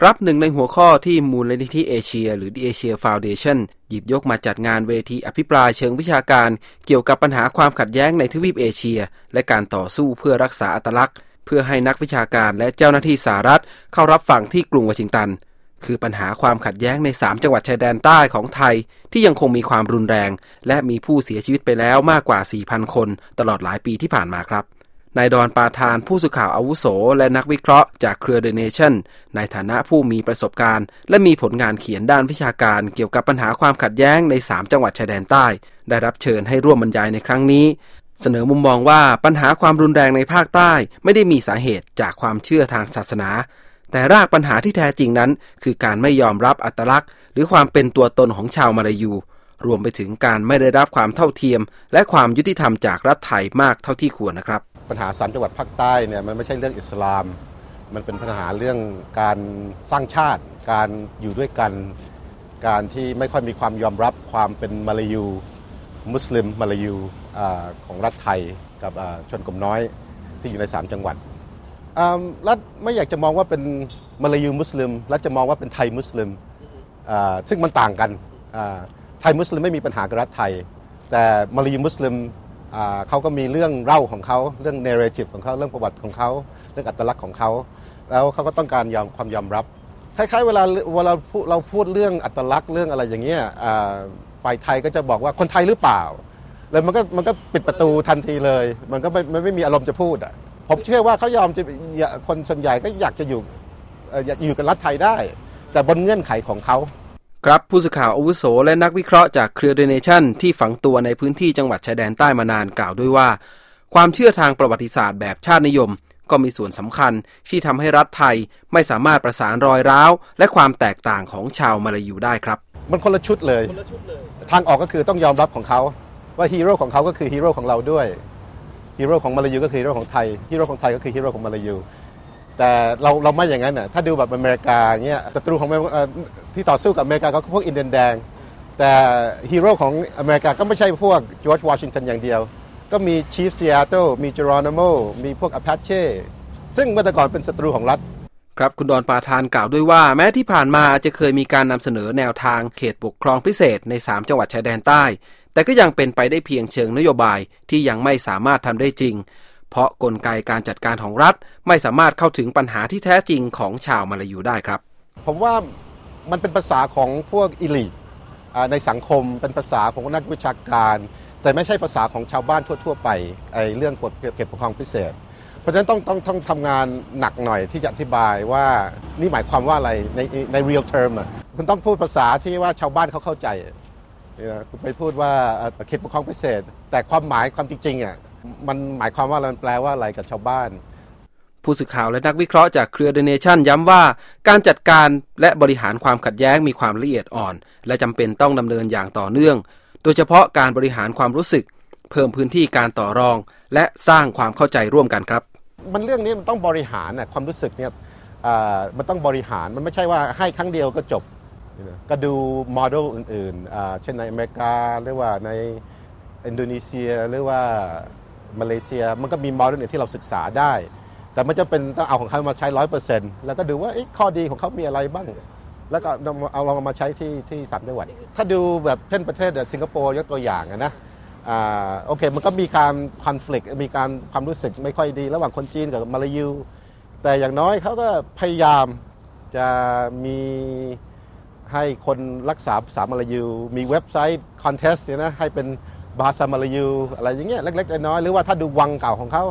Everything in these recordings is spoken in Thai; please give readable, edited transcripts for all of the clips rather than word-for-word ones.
ครับหนึ่งในหัวข้อที่มูลนิธิเอเชียหรือ The Asia Foundation หยิบยกมาจัดงานเวทีอภิปรายเชิงวิชาการเกี่ยวกับปัญหาความขัดแย้งในทวีปเอเชียและการต่อสู้เพื่อรักษาอัตลักษณ์เพื่อให้นักวิชาการและเจ้าหน้าที่สหรัฐเข้ารับฟังที่กรุงวอชิงตันคือปัญหาความขัดแย้งใน3จังหวัดชายแดนใต้ของไทยที่ยังคงมีความรุนแรงและมีผู้เสียชีวิตไปแล้วมากกว่า 4,000 คนตลอดหลายปีที่ผ่านมาครับนายดอนปาทานผู้สื่อข่าวอาวุโสและนักวิเคราะห์จากเครือ The Nation ในฐานะผู้มีประสบการณ์และมีผลงานเขียนด้านวิชาการเกี่ยวกับปัญหาความขัดแย้งใน3จังหวัดชายแดนใต้ได้รับเชิญให้ร่วมบรรยายในครั้งนี้เสนอมุมมองว่าปัญหาความรุนแรงในภาคใต้ไม่ได้มีสาเหตุจากความเชื่อทางศาสนาแต่รากปัญหาที่แท้จริงนั้นคือการไม่ยอมรับอัตลักษณ์หรือความเป็นตัวตนของชาวมาลายูรวมไปถึงการไม่ได้รับความเท่าเทียมและความยุติธรรมจากรัฐไทยมากเท่าที่ควรนะครับปัญหา3จังหวัดภาคใต้เนี่ยมันไม่ใช่เรื่องอิสลามมันเป็นปัญหาเรื่องการสร้างชาติการอยู่ด้วยกันการที่ไม่ค่อยมีความยอมรับความเป็นมาลายูมุสลิมมาลายูของรัฐไทยกับชนกลุ่มน้อยที่อยู่ใน3จังหวัดรัฐไม่อยากจะมองว่าเป็นมาลายูมุสลิมรัฐจะมองว่าเป็นไทยมุสลิมซึ่งมันต่างกันไทยมุสลิมไม่มีปัญหากับรัฐไทยแต่มาลายูมุสลิมเขาก็มีเรื่องเล่าของเขาเรื่อง narrative ของเขาเรื่องประวัติของเขาเรื่องอัตลักษณ์ของเขาแล้วเขาก็ต้องการความยอมรับคล้ายๆเวลาเราพูดเรื่องอัตลักษณ์เรื่องอะไรอย่างเงี้ยฝ่ายไทยก็จะบอกว่าคนไทยหรือเปล่าแล้วมันก็ปิดประตูทันทีเลยมันไม่มีอารมณ์จะพูดผมเชื่อว่าเขายอมจะคนส่วนใหญ่ก็อยากจะอยู่กับรัฐไทยได้แต่บนเงื่อนไขของเขาครับผู้สื่อข่าวอาวุโสและนักวิเคราะห์จากเครือ The Nation ที่ฝังตัวในพื้นที่จังหวัดชายแดนใต้มานานกล่าวด้วยว่าความเชื่อทางประวัติศาสตร์แบบชาตินิยมก็มีส่วนสำคัญที่ทำให้รัฐไทยไม่สามารถประสานรอยร้าวและความแตกต่างของชาวมาลายูได้ครับมันคนละชุดเลยทางออกก็คือต้องยอมรับของเขาว่าฮีโร่ของเขาก็คือฮีโร่ของเราด้วยฮีโร่ของมาลายูก็คือฮีโร่ของไทยฮีโร่ของไทยก็คือฮีโร่ของมาลายูแต่เราไม่อย่างนั้นน่ะถ้าดูแบบอเมริกาเงี้ยศัตรูของที่ต่อสู้กับอเมริกาก็พวกอินเดียนแดงแต่ฮีโร่ของอเมริกาก็ไม่ใช่พวกจอร์จวอชิงตันอย่างเดียวก็มีชีฟซีแอตเทิลมีเจโรนิโมมีพวกอพาเช่ซึ่งเมื่อแต่ก่อนเป็นศัตรูของรัฐครับคุณดอนปาทานกล่าวด้วยว่าแม้ที่ผ่านมาจะเคยมีการนำเสนอแนวทางเขตปกครองพิเศษใน3จังหวัดชายแดนใต้แต่ก็ยังเป็นไปได้เพียงเชิงนโยบายที่ยังไม่สามารถทำได้จริงเพราะกลไกการจัดการของรัฐไม่สามารถเข้าถึงปัญหาที่แท้จริงของชาวมาลายูได้ครับผมว่ามันเป็นภาษาของพวกอีลิทในสังคมเป็นภาษาของนักวิชาการแต่ไม่ใช่ภาษาของชาวบ้านทั่วๆไปเรื่องกฎเขตปกครองพิเศษเพราะฉะนั้นต้องทำงานหนักหน่อยที่จะอธิบายว่านี่หมายความว่าอะไรใน real term คุณต้องพูดภาษาที่ว่าชาวบ้านเขาเข้าใจคุณไปพูดว่าเขตปกครองพิเศษแต่ความหมายความจริงมันหมายความว่าอะไรมันแปลว่าอะไรกับชาวบ้านผู้สื่อข่าวและนักวิเคราะห์จากเครือ The Nation ย้ำว่าการจัดการและบริหารความขัดแย้งมีความละเอียดอ่อนและจำเป็นต้องดำเนินอย่างต่อเนื่องโดยเฉพาะการบริหารความรู้สึกเพิ่มพื้นที่การต่อรองและสร้างความเข้าใจร่วมกันครับมันเรื่องนี้มันต้องบริหารความรู้สึกเนี่ยมันต้องบริหารมันไม่ใช่ว่าให้ครั้งเดียวก็จบก็ดูโมเดลอื่นๆเช่นในอเมริกาหรือว่าในอินโดนีเซียหรือว่ามาเลเซียมันก็มีโมเดลที่เราศึกษาได้แต่มันจะเป็นต้องเอาของเขามาใช้ 100% แล้วก็ดูว่าข้อดีของเขามีอะไรบ้างแล้วก็เอาลองมาใช้ที่3จังหวัดถ้าดูแบบเช่นประเทศแบบสิงคโปร์ยกตัวอย่างนะโอเคมันก็มีการคอนฟลิกต์มีการความรู้สึกไม่ค่อยดีระหว่างคนจีนกับมาลายูแต่อย่างน้อยเขาก็พยายามจะมีให้คนรักษาภาษามาลายูมีเว็บไซต์คอนเทสต์เนี่ยนะให้เป็นภาษามาลายูอะไรอย่างเงี้ยเล็กๆน้อยๆหรือว่าถ้าดูวังเก่าของเขา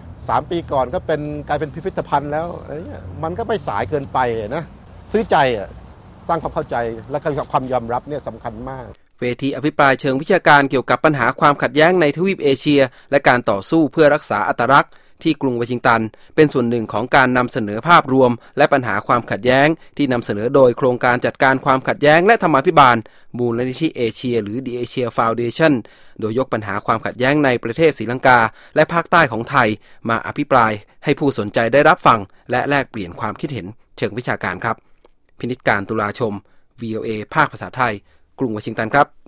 3 ปีก่อนก็กลายเป็นพิพิธภัณฑ์แล้วอะไรเงี้ยมันก็ไม่สายเกินไปนะซื้อใจสร้างความเข้าใจและความยอมรับเนี่ยสำคัญมากเวทีอภิปรายเชิงวิชาการเกี่ยวกับปัญหาความขัดแย้งในทวีปเอเชียและการต่อสู้เพื่อรักษาอัตลักษณ์ที่กรุงวอชิงตันเป็นส่วนหนึ่งของการนำเสนอภาพรวมและปัญหาความขัดแย้งที่นำเสนอโดยโครงการจัดการความขัดแย้งและธรรมาภิบาลมูลนิธิเอเชียหรือ The Asia Foundation โดยยกปัญหาความขัดแย้งในประเทศศรีลังกาและภาคใต้ของไทยมาอภิปรายให้ผู้สนใจได้รับฟังและแลกเปลี่ยนความคิดเห็นเชิงวิชาการครับพินิจการตุลาชม VOA ภาคภาษาไทยกรุงวอชิงตันครับ